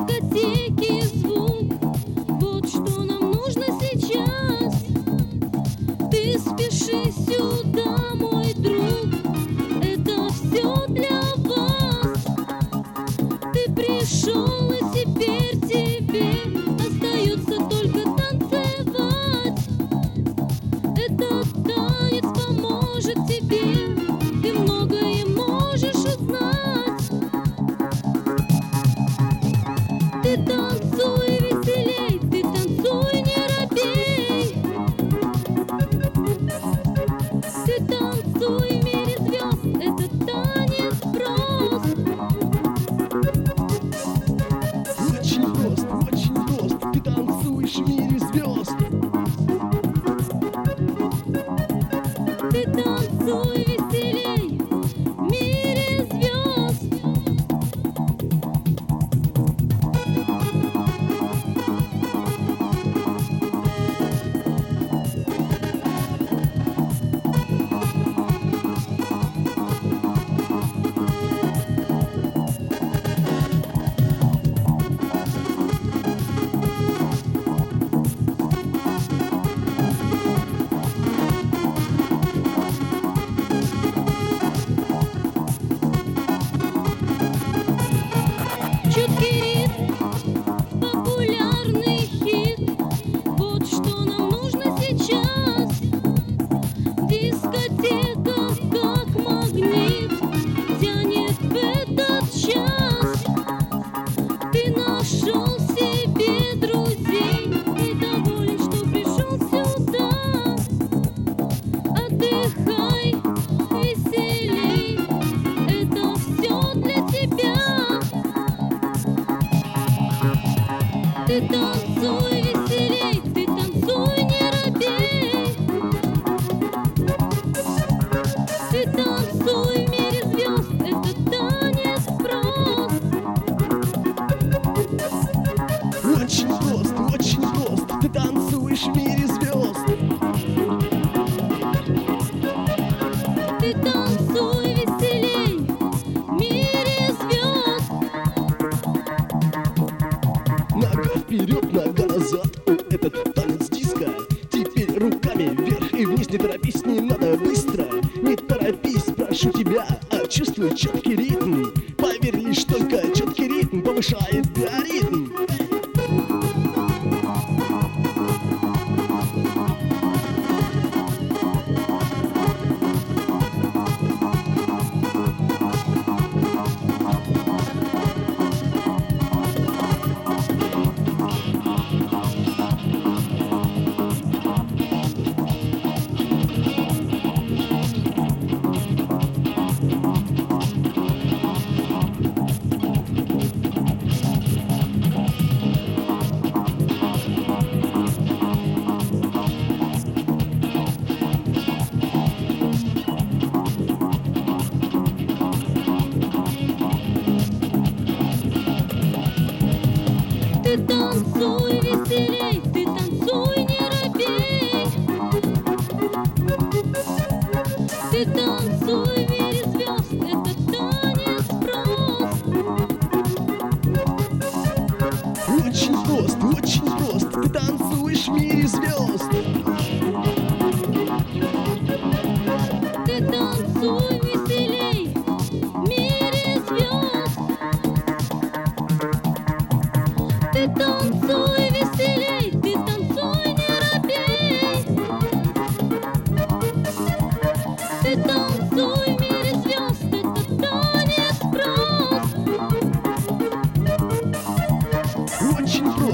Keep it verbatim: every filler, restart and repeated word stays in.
дискотеки звук. Вот что нам нужно сейчас. Ты спеши сюда, мой друг. Это все для вас. Ты пришел, и теперь тебе остается только танцевать. Этот танец поможет тебе. Ты многое можешь узнать. Ты танцуй веселей, ты танцуй, не робей. Ты танцуй в мире звезд, этот танец прост. Очень прост, очень прост. Ты танцуешь в мире звезд. Ты танцуй веселей в мире звезд. Чуткий ритм, популярный хит. Вот что нам нужно сейчас. Дискотека как магнит тянет в этот час. Ты нашел себе друзей и доволен, что пришел сюда. Отдыхай, веселей, это все для тебя. Ты танцуй веселей, ты танцуй, не робей. Ты танцуй в мире звезд, этот танец прост. Очень прост, очень прост. Ты танцуешь в мире звезд. Ты танцуй веселей в мире звезд. Нога вперед, нога назад. О, этот танец диско. Теперь руками вверх и вниз. Не торопись, не надо быстро. Не торопись, прошу тебя. А чувствуй четкий ритм. Поверь, лишь только четкий ритм повышает биоритм. Ты танцуй веселей, ты танцуй, не робей. Ты танцуй в мире звезд, этот танец прост. Очень прост, очень прост. Ты танцуешь в мире звезд. Ты танцуй веселей в мире звезд. Ты танцуй веселей, ты танцуй, не робей. Ты танцуй в мире звезд, этот танец прост. Очень прост.